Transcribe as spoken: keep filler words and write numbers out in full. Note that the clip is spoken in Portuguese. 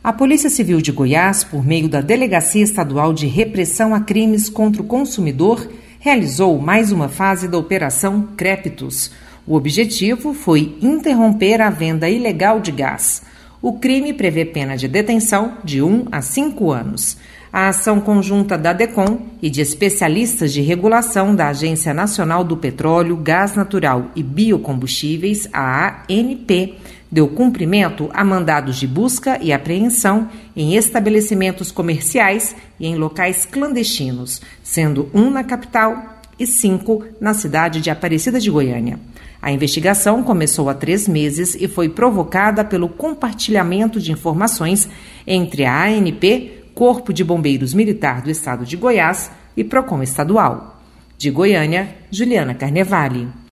A Polícia Civil de Goiás, por meio da Delegacia Estadual de Repressão a Crimes contra o Consumidor, realizou mais uma fase da Operação Crépitos. O objetivo foi interromper a venda ilegal de gás. O crime prevê pena de detenção de um a cinco anos. A ação conjunta da DECOM e de especialistas de regulação da Agência Nacional do Petróleo, Gás Natural e Biocombustíveis, a ANP, deu cumprimento a mandados de busca e apreensão em estabelecimentos comerciais e em locais clandestinos, sendo um na capital e cinco na cidade de Aparecida de Goiânia. A investigação começou há três meses e foi provocada pelo compartilhamento de informações entre a ANP, Corpo de Bombeiros Militar do Estado de Goiás, e Procon Estadual. De Goiânia, Juliana Carnevale.